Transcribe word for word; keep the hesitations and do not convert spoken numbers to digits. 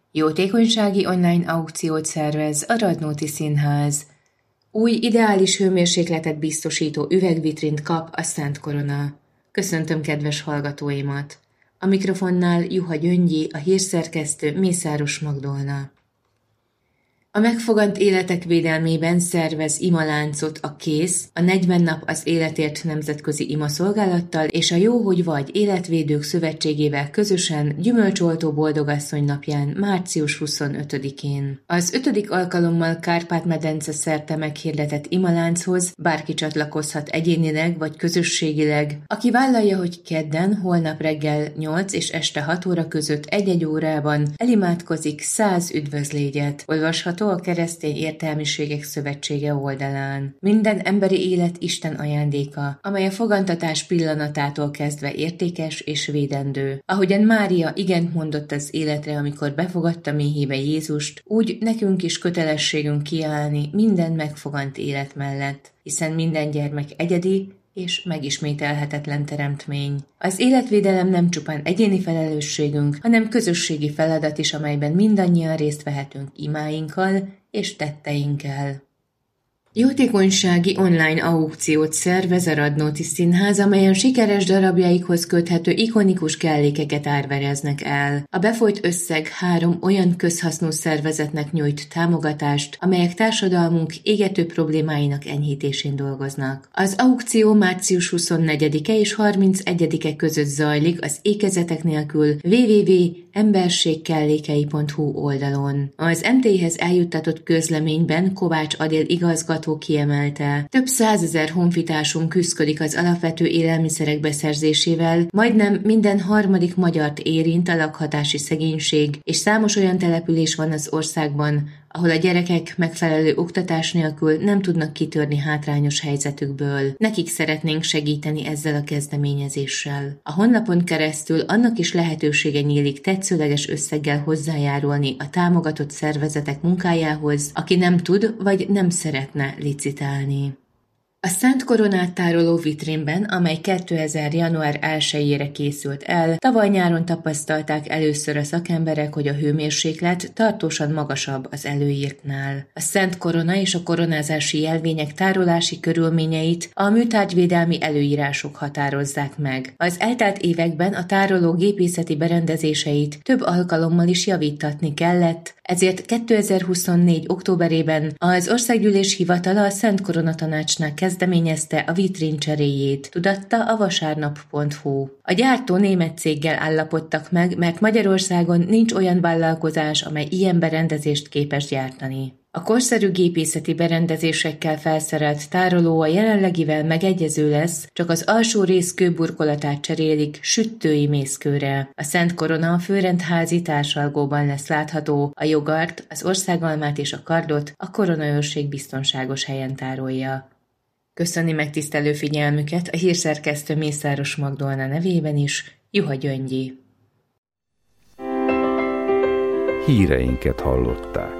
Jótékonysági online aukciót szervez a Radnóti Színház. Új ideális hőmérsékletet biztosító üvegvitrint kap a Szent Korona. Köszöntöm kedves hallgatóimat! A mikrofonnál Juha Gyöngyi, a hírszerkesztő Mészáros Magdolna. A megfogant életek védelmében szervez imaláncot a Kész, a negyven nap az életért nemzetközi imaszolgálattal és a Jó, hogy vagy Életvédők Szövetségével közösen Gyümölcsoltó Boldogasszony napján, március huszonötödikén. Az ötödik alkalommal Kárpát-medence szerte meghirdetett imalánchoz bárki csatlakozhat egyénileg vagy közösségileg, aki vállalja, hogy kedden, holnap reggel nyolc és este hat óra között egy-egy órában elimádkozik száz üdvözlégyet. Olvasható a Keresztény Értelmiségek Szövetsége oldalán. Minden emberi élet Isten ajándéka, amely a fogantatás pillanatától kezdve értékes és védendő. Ahogyan Mária igent mondott az életre, amikor befogadta méhébe Jézust, úgy nekünk is kötelességünk kiállni minden megfogant élet mellett, hiszen minden gyermek egyedi és megismételhetetlen teremtmény. Az életvédelem nem csupán egyéni felelősségünk, hanem közösségi feladat is, amelyben mindannyian részt vehetünk imáinkkal és tetteinkkel. Jótékonysági online aukciót szervez a Radnóti Színház, amelyen sikeres darabjaikhoz köthető ikonikus kellékeket árvereznek el. A befolyt összeg három olyan közhasznú szervezetnek nyújt támogatást, amelyek társadalmunk égető problémáinak enyhítésén dolgoznak. Az aukció március huszonnegyedike és harmincegyedike között zajlik az Ékezetek nélkül double-u double-u double-u pont emberségkellékei pont hu oldalon. Az em té i-hez eljuttatott közleményben Kovács Adél igazgató kiemelte, több százezer honfitársunk küszködik az alapvető élelmiszerek beszerzésével, majdnem minden harmadik magyart érint a lakhatási szegénység, és számos olyan település van az országban, ahol a gyerekek megfelelő oktatás nélkül nem tudnak kitörni hátrányos helyzetükből. Nekik szeretnénk segíteni ezzel a kezdeményezéssel. A honlapon keresztül annak is lehetősége nyílik tetszőleges összeggel hozzájárulni a támogatott szervezetek munkájához, aki nem tud vagy nem szeretne licitálni. A Szent Koronát tároló vitrínben, amely kétezer. január elsejére készült el, tavaly nyáron tapasztalták először a szakemberek, hogy a hőmérséklet tartósan magasabb az előírtnál. A Szent Korona és a koronázási jelvények tárolási körülményeit a műtárgyvédelmi előírások határozzák meg. Az eltelt években a tároló gépészeti berendezéseit több alkalommal is javíttatni kellett, ezért kétezer-huszonnégy. októberében az Országgyűlés hivatala a Szent Korona Tanácsnál kezdeményezte a vitrín cseréjét, tudatta a vasárnap pont hu. A gyártó német céggel állapodtak meg, mert Magyarországon nincs olyan vállalkozás, amely ilyen berendezést képes gyártani. A korszerű gépészeti berendezésekkel felszerelt tároló a jelenlegivel megegyező lesz, csak az alsó rész kőburkolatát cserélik süttői mészkőre. A Szent Korona a főrendházi társalgóban lesz látható, a jogart, az országalmát és a kardot a koronaőrség biztonságos helyen tárolja. Köszöni megtisztelő figyelmüket a hírszerkesztő Mészáros Magdolna nevében is, Juha Gyöngyi. Híreinket hallották.